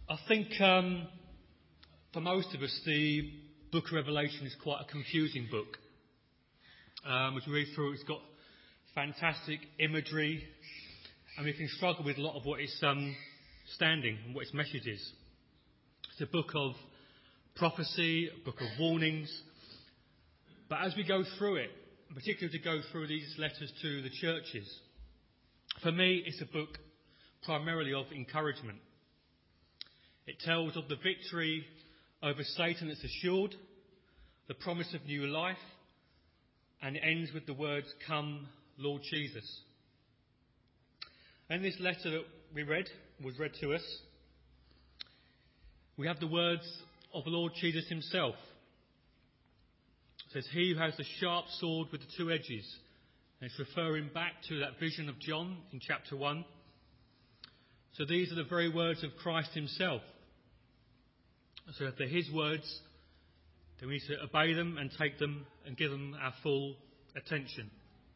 I think for most of us, the book of Revelation is quite a confusing book. As we read through, it's got fantastic imagery, and we can struggle with a lot of what it's standing and what its message is. It's a book of prophecy, a book of warnings. But as we go through it, particularly to go through these letters to the churches, for me, it's a book primarily of encouragement. It tells of the victory over Satan that's assured, the promise of new life, and it ends with the words, "Come, Lord Jesus." And this letter that was read to us, we have the words of the Lord Jesus himself. It says, "He who has the sharp sword with the two edges," and it's referring back to that vision of John in chapter 1. So these are the very words of Christ himself. So if they're his words, then we need to obey them and take them and give them our full attention.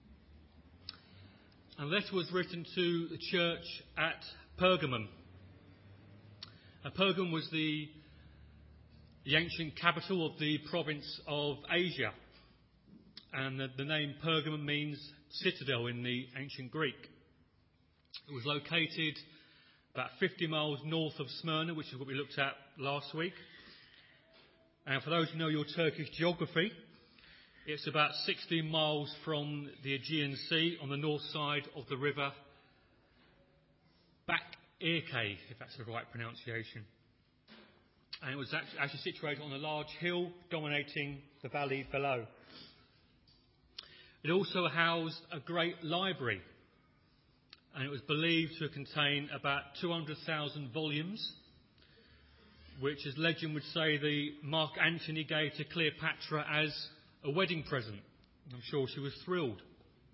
And the letter was written to the church at Pergamum. Pergamum was the ancient capital of the province of Asia. And the name Pergamum means citadel in the ancient Greek. It was located about 50 miles north of Smyrna, which is what we looked at last week. And for those who know your Turkish geography, it's about 16 miles from the Aegean Sea on the north side of the river Bak-Irke, if that's the right pronunciation. And it was actually situated on a large hill dominating the valley below. It also housed a great library, and it was believed to contain about 200,000 volumes, which, as legend would say, the Mark Antony gave to Cleopatra as a wedding present. I'm sure she was thrilled.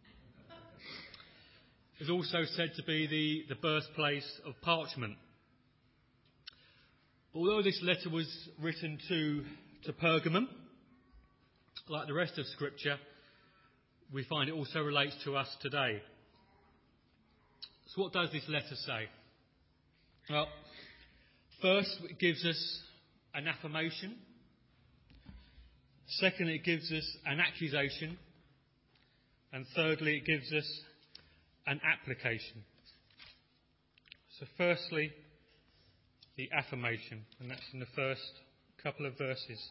It's also said to be the birthplace of parchment. Although this letter was written to Pergamum, like the rest of Scripture, we find it also relates to us today. So what does this letter say? Well, first, it gives us an affirmation. Secondly, it gives us an accusation. And thirdly, it gives us an application. So firstly, the affirmation, and that's in the first couple of verses.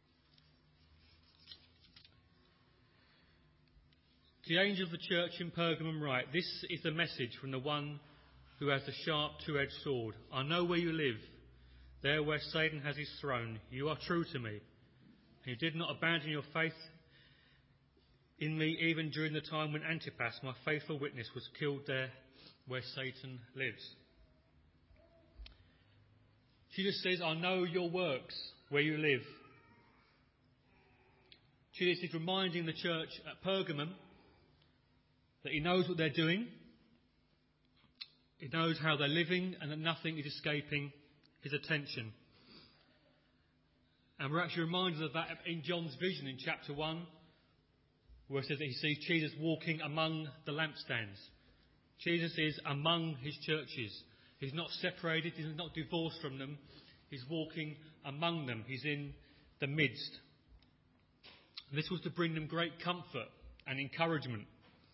The angel of the church in Pergamum write, "This is the message from the one who has the sharp two-edged sword. I know where you live, there where Satan has his throne. You are true to me, and you did not abandon your faith in me even during the time when Antipas, my faithful witness, was killed there where Satan lives." Jesus says, "I know your works, where you live." Jesus is reminding the church at Pergamum that he knows what they're doing, he knows how they're living, and that nothing is escaping his attention. And we're actually reminded of that in John's vision in chapter 1, where it says that he sees Jesus walking among the lampstands. Jesus is among his churches. He's not separated, he's not divorced from them. He's walking among them. He's in the midst. And this was to bring them great comfort and encouragement.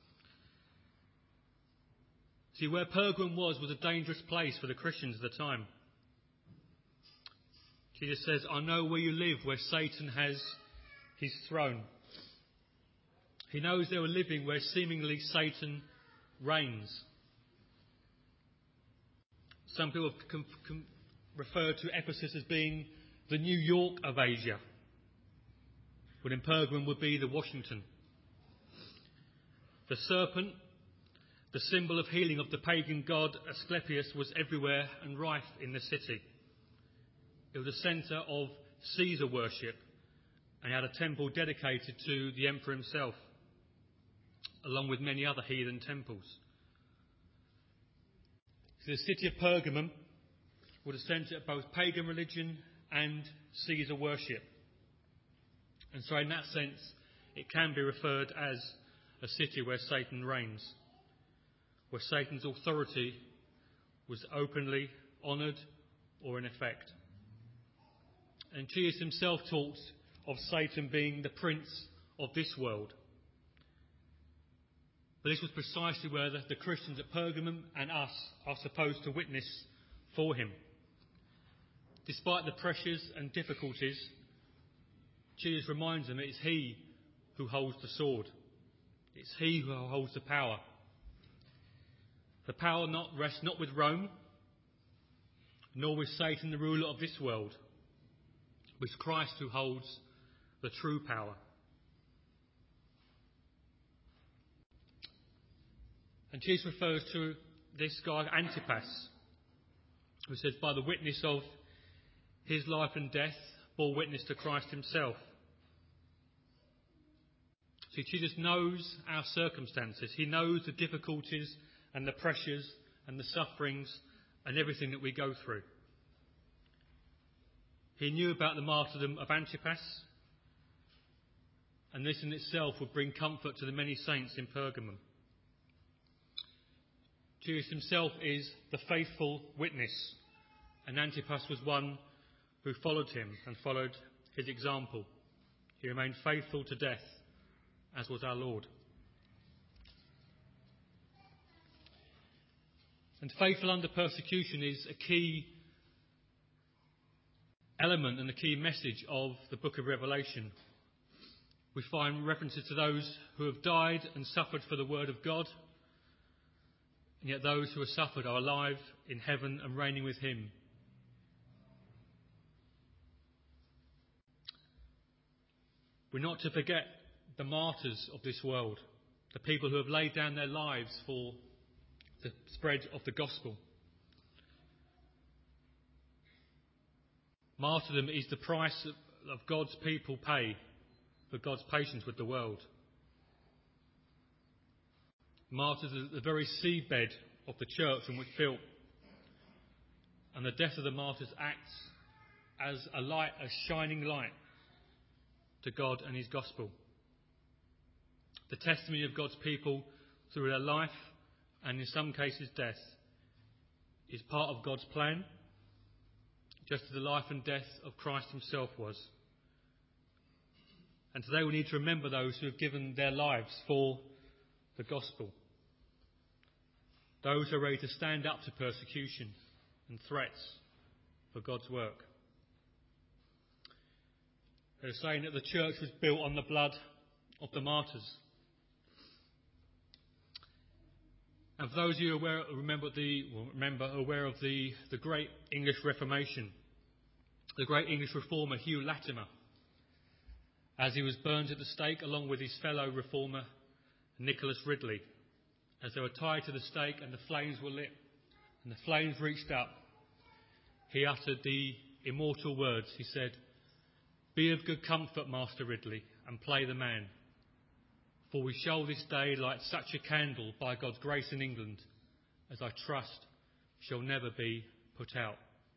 See, where Pergamum was a dangerous place for the Christians at the time. Jesus says, "I know where you live, where Satan has his throne." He knows they were living where seemingly Satan reigns. Some people can refer to Ephesus as being the New York of Asia, but in Pergamum would be the Washington. The serpent, the symbol of healing of the pagan god Asclepius, was everywhere and rife in the city. It was a centre of Caesar worship, and had a temple dedicated to the emperor himself, along with many other heathen temples. So the city of Pergamum was a centre of both pagan religion and Caesar worship. And so in that sense, it can be referred as a city where Satan reigns, where Satan's authority was openly honoured, or in effect. And Jesus himself talks of Satan being the prince of this world. But this was precisely where the Christians at Pergamum and us are supposed to witness for him. Despite the pressures and difficulties, Jesus reminds them it is he who holds the sword. It's he who holds the power. The power rests not with Rome, nor with Satan, the ruler of this world, but it's Christ who holds the true power. And Jesus refers to this guy Antipas, who says, by the witness of his life and death, bore witness to Christ himself. See, Jesus knows our circumstances. He knows the difficulties and the pressures and the sufferings and everything that we go through. He knew about the martyrdom of Antipas, and this in itself would bring comfort to the many saints in Pergamum. Jesus himself is the faithful witness, and Antipas was one who followed him and followed his example. He remained faithful to death, as was our Lord. And faithful under persecution is a key element and a key message of the book of Revelation. We find references to those who have died and suffered for the word of God, and yet those who have suffered are alive in heaven and reigning with him. We're not to forget the martyrs of this world, the people who have laid down their lives for the spread of the gospel. Martyrdom is the price of God's people pay for God's patience with the world. Martyrs are the very seedbed of the church on which built, and the death of the martyrs acts as a light, a shining light to God and his gospel. The testimony of God's people through their life, and in some cases death, is part of God's plan, just as the life and death of Christ himself was. And today we need to remember those who have given their lives for the gospel. Those who are ready to stand up to persecution and threats for God's work. They're saying that the church was built on the blood of the martyrs. And for those of you aware of the great English Reformation, the great English reformer Hugh Latimer, as he was burned at the stake along with his fellow reformer Nicholas Ridley, as they were tied to the stake and the flames were lit and the flames reached up, he uttered the immortal words. He said, "Be of good comfort, Master Ridley, and play the man. For we shall this day light such a candle by God's grace in England as I trust shall never be put out."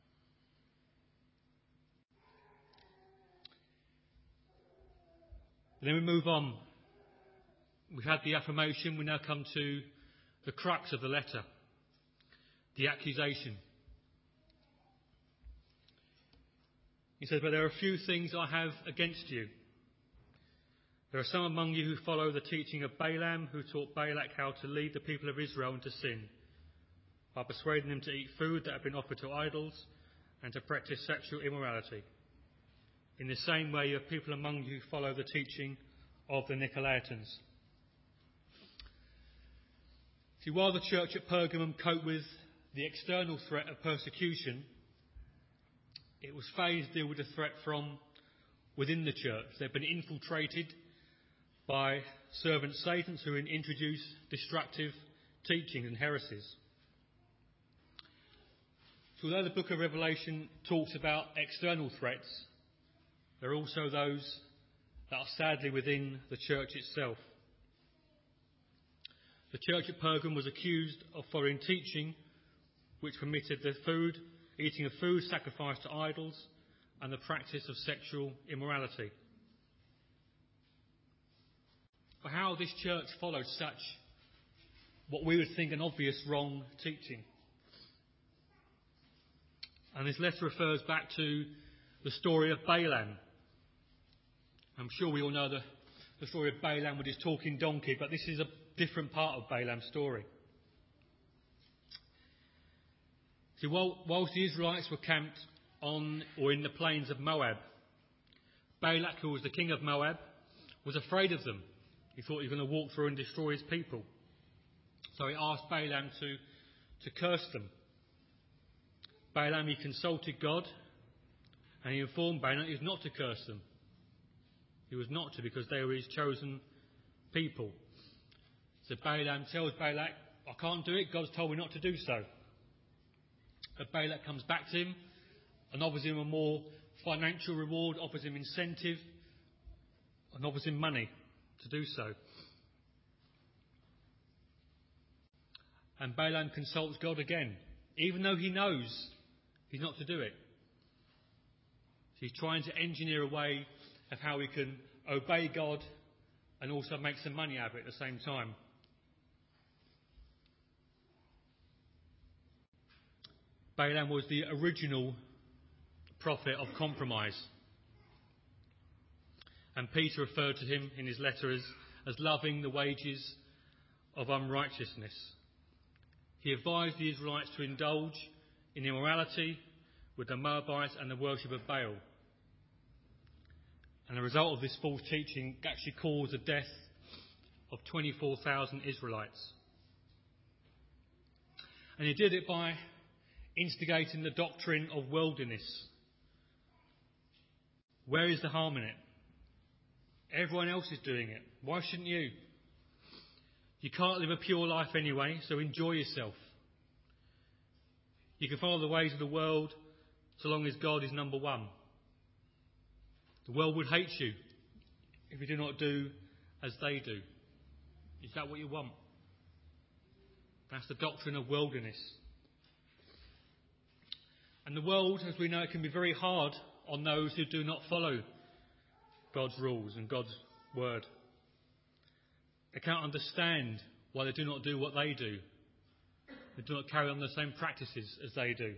Then we move on. We've had the affirmation. We now come to the crux of the letter, the accusation. He says, "But there are a few things I have against you. There are some among you who follow the teaching of Balaam, who taught Balak how to lead the people of Israel into sin, by persuading them to eat food that had been offered to idols and to practice sexual immorality. In the same way, you have people among you who follow the teaching of the Nicolaitans." See, while the church at Pergamum coped with the external threat of persecution, it was phased to deal with the threat from within the church. They'd been infiltrated by servant Satans who introduced destructive teaching and heresies. So although the book of Revelation talks about external threats, there are also those that are sadly within the church itself. The church at Pergamum was accused of following teaching which permitted eating of food sacrificed to idols and the practice of sexual immorality. But how this church followed such, what we would think an obvious wrong teaching? And this letter refers back to the story of Balaam. I'm sure we all know the story of Balaam with his talking donkey, but this is a different part of Balaam's story. See, whilst the Israelites were camped on or in the plains of Moab, Balak, who was the king of Moab, was afraid of them. He thought he was going to walk through and destroy his people. So he asked Balaam to curse them. Balaam, he consulted God, and he informed Balaam he was not to curse them. He was not to, because they were his chosen people. So Balaam tells Balak, I can't do it, God's told me not to do so. But Balak comes back to him and offers him a more financial reward, offers him incentive, and offers him money to do so. And Balaam consults God again, even though he knows he's not to do it. So he's trying to engineer a way of how he can obey God and also make some money out of it at the same time. Balaam was the original prophet of compromise. And Peter referred to him in his letter as loving the wages of unrighteousness. He advised the Israelites to indulge in immorality with the Moabites and the worship of Baal. And the result of this false teaching actually caused the death of 24,000 Israelites. And he did it by instigating the doctrine of worldliness. Where is the harm in it? Everyone else is doing it. Why shouldn't you? You can't live a pure life anyway, so enjoy yourself. You can follow the ways of the world so long as God is number one. The world would hate you if you do not do as they do. Is that what you want? That's the doctrine of worldliness. And the world, as we know, it can be very hard on those who do not follow God's rules and God's word. They can't understand why they do not do what they do. They do not carry on the same practices as they do.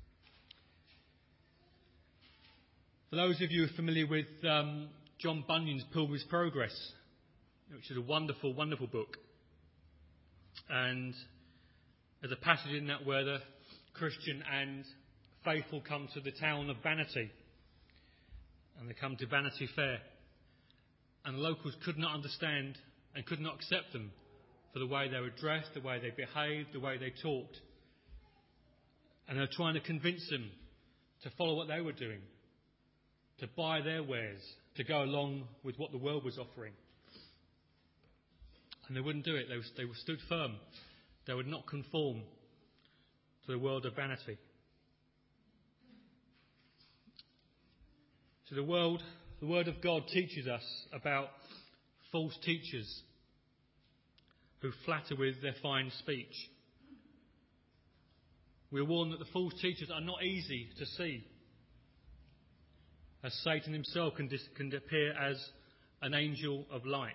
For those of you who are familiar with John Bunyan's Pilgrim's Progress, which is a wonderful, wonderful book, and there's a passage in that where the Christian and faithful come to the town of Vanity, and they come to Vanity Fair, and the locals could not understand and could not accept them for the way they were dressed, the way they behaved, the way they talked, and they were trying to convince them to follow what they were doing, to buy their wares, to go along with what the world was offering. And they wouldn't do it. They were stood firm. They would not conform to the world of vanity. So the Word of God teaches us about false teachers who flatter with their fine speech. We're warned that the false teachers are not easy to see, as Satan himself can appear as an angel of light.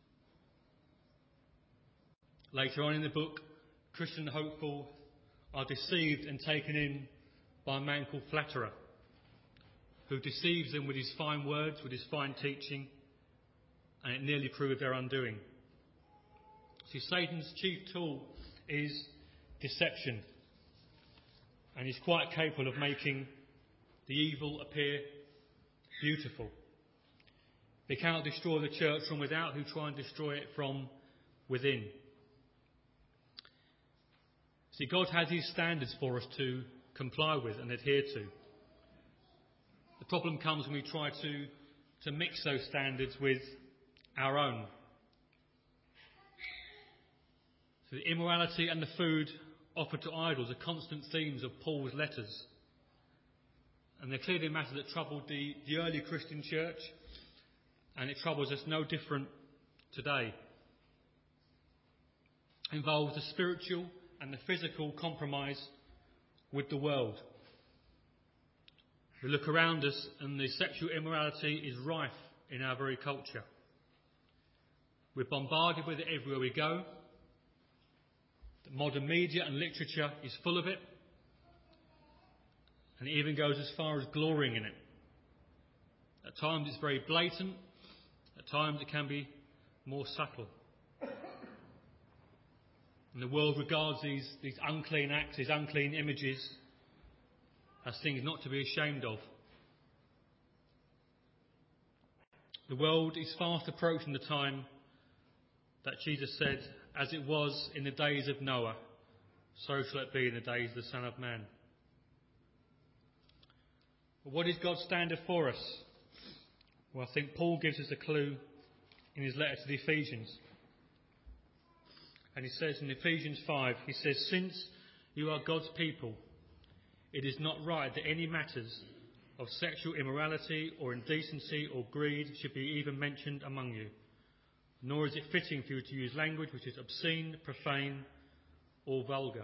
Later on in the book, Christian hopeful are deceived and taken in by a man called Flatterer, who deceives them with his fine words, with his fine teaching, and it nearly proved their undoing. See, Satan's chief tool is deception, and he's quite capable of making the evil appear beautiful. They cannot destroy the church from without, who try and destroy it from within. See, God has his standards for us to comply with and adhere to. The problem comes when we try to mix those standards with our own. So the immorality and the food offered to idols are constant themes of Paul's letters. And they're clearly a matter that troubled the early Christian church, and it troubles us no different today. It involves the spiritual and the physical compromise with the world. We look around us and the sexual immorality is rife in our very culture. We're bombarded with it everywhere we go. The modern media and literature is full of it. And and it even goes as far as glorying in it. At times it's very blatant, at times it can be more subtle. And the world regards these unclean acts, these unclean images, as things not to be ashamed of. The world is fast approaching the time that Jesus said, as it was in the days of Noah, so shall it be in the days of the Son of Man. But what is God's standard for us? Well, I think Paul gives us a clue in his letter to the Ephesians. And he says in Ephesians 5, he says, since you are God's people, it is not right that any matters of sexual immorality or indecency or greed should be even mentioned among you. Nor is it fitting for you to use language which is obscene, profane, or vulgar.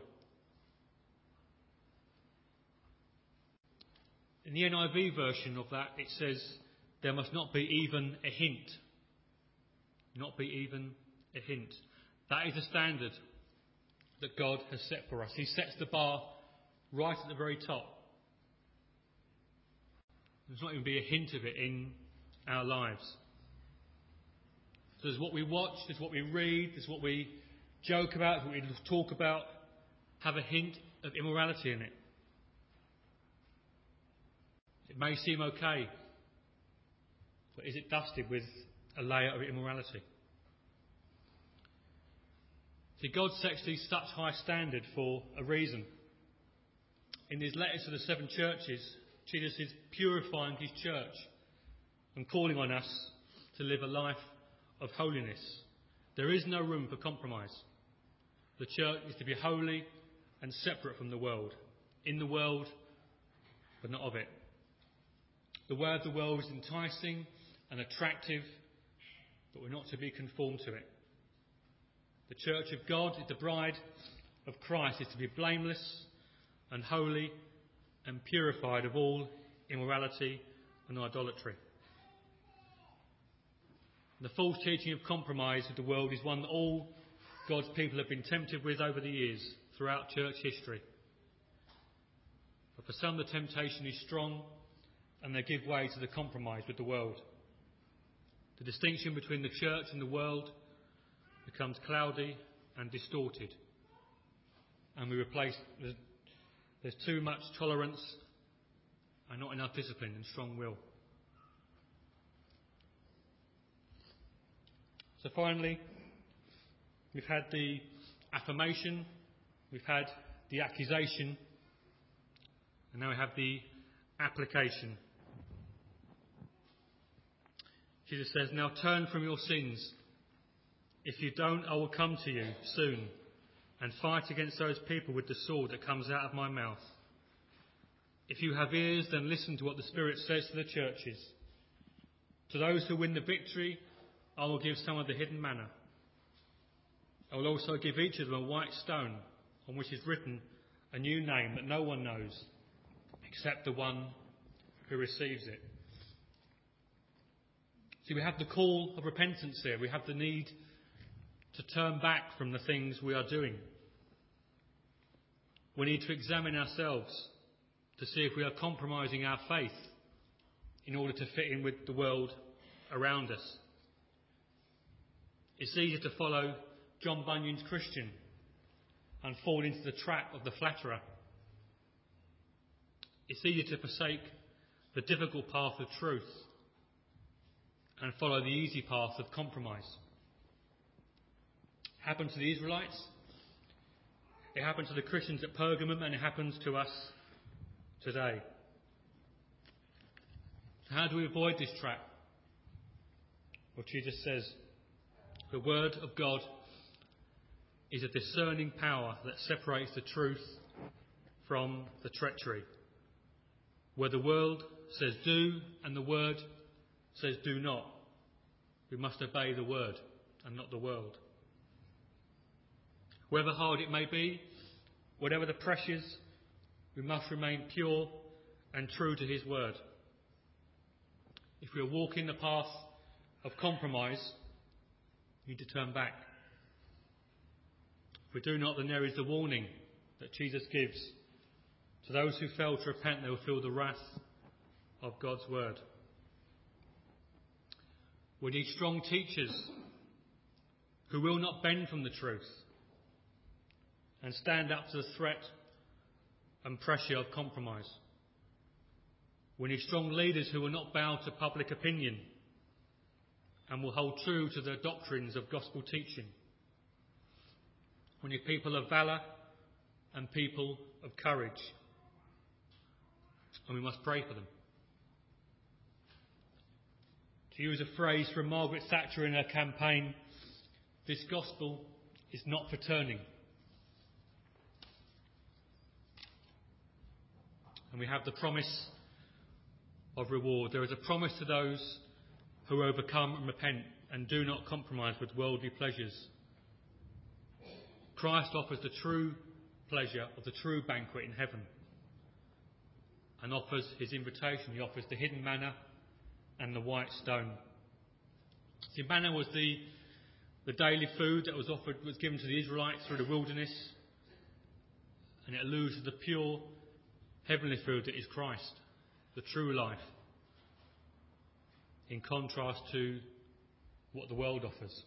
In the NIV version of that, it says, there must not be even a hint. Not be even a hint. That is a standard that God has set for us. He sets the bar right at the very top. There's not even be a hint of it in our lives. So there's what we watch, there's what we read, there's what we joke about, what we talk about, have a hint of immorality in it. It may seem okay, but is it dusted with a layer of immorality? See, God sets these such high standard for a reason. In his letters to the 7 churches, Jesus is purifying his church and calling on us to live a life of holiness. There is no room for compromise. The church is to be holy and separate from the world. In the world, but not of it. The way of the world is enticing and attractive, but we're not to be conformed to it. The church of God is the bride of Christ, is to be blameless and holy and purified of all immorality and idolatry. The false teaching of compromise with the world is one that all God's people have been tempted with over the years throughout church history. But for some the temptation is strong and they give way to the compromise with the world. The distinction between the church and the world becomes cloudy and distorted. And we replace, there's too much tolerance and not enough discipline and strong will. So finally, we've had the affirmation, we've had the accusation, and now we have the application. Jesus says, now turn from your sins. If you don't, I will come to you soon and fight against those people with the sword that comes out of my mouth. If you have ears, then listen to what the Spirit says to the churches. To those who win the victory, I will give some of the hidden manna. I will also give each of them a white stone on which is written a new name that no one knows except the one who receives it. See, we have the call of repentance here. We have the need to turn back from the things we are doing. We need to examine ourselves to see if we are compromising our faith in order to fit in with the world around us. It's easier to follow John Bunyan's Christian and fall into the trap of the flatterer. It's easier to forsake the difficult path of truth and follow the easy path of compromise. It happened to the Israelites, it happened to the Christians at Pergamum, and it happens to us today. So how do we avoid this trap? Well, Jesus says, the word of God is a discerning power that separates the truth from the treachery. Where the world says do and the word says do not, we must obey the word and not the world. However hard it may be, whatever the pressures, we must remain pure and true to his word. If we are walking the path of compromise, we need to turn back. If we do not, then there is the warning that Jesus gives To those who fail to repent, they will feel the wrath of God's word. We need strong teachers who will not bend from the truth and stand up to the threat and pressure of compromise. We need strong leaders who will not bow to public opinion and will hold true to the doctrines of gospel teaching. We need people of valour and people of courage. And we must pray for them. To use a phrase from Margaret Thatcher in her campaign, this gospel is not for turning. And we have the promise of reward. There is a promise to those who overcome and repent and do not compromise with worldly pleasures. Christ offers the true pleasure of the true banquet in heaven and offers his invitation. He offers the hidden manna and the white stone. The manna was the daily food that was given to the Israelites through the wilderness, and it alludes to the pure heavenly food that is Christ, the true life, in contrast to what the world offers.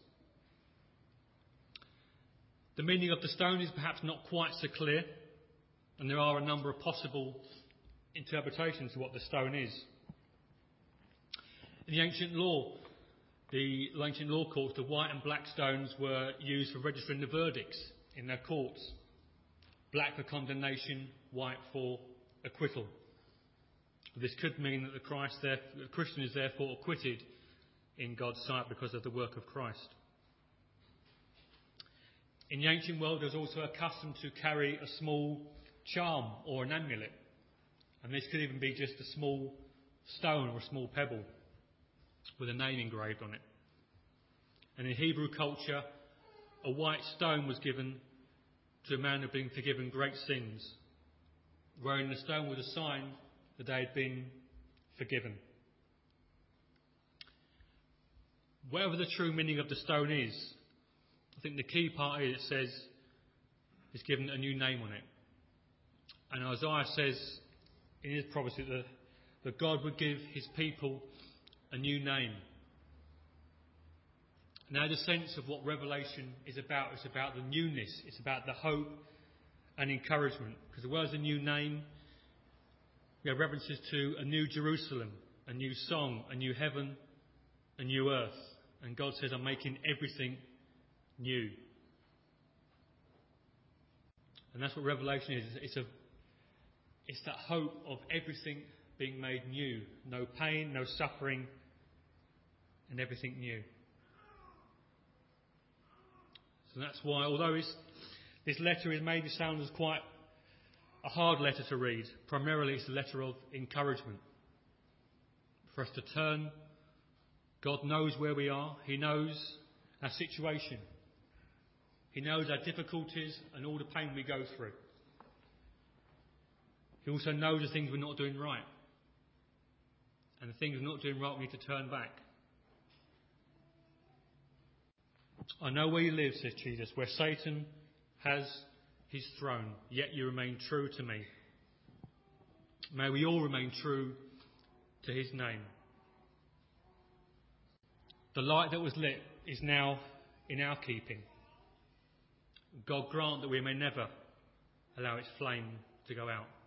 The meaning of the stone is perhaps not quite so clear, and there are a number of possible interpretations of what the stone is. In the ancient law courts, the white and black stones were used for registering the verdicts in their courts. Black for condemnation, white for acquittal. This could mean that the Christian is therefore acquitted in God's sight because of the work of Christ. In the ancient world, there was also a custom to carry a small charm or an amulet. And this could even be just a small stone or a small pebble with a name engraved on it. And in Hebrew culture, a white stone was given to a man who had been forgiven great sins, wherein the stone was a sign that they had been forgiven. Whatever the true meaning of the stone is, I think the key part is it says it's given a new name on it. And Isaiah says in his prophecy that God would give his people a new name. Now the sense of what Revelation is about, it's about the newness, it's about the hope and encouragement. Because as well as a new name, we have references to a new Jerusalem, a new song, a new heaven, a new earth. And God says, I'm making everything new. And that's what Revelation is. It's that hope of everything being made new. No pain, no suffering, and everything new. So that's why, although this letter is maybe sound as quite a hard letter to read, primarily it's a letter of encouragement. For us to turn. God knows where we are. He knows our situation. He knows our difficulties and all the pain we go through. He also knows the things we're not doing right. And the things we're not doing right, we need to turn back. I know where you live, says Jesus, where Satan has his throne, yet you remain true to me. May we all remain true to his name. The light that was lit is now in our keeping. God grant that we may never allow its flame to go out.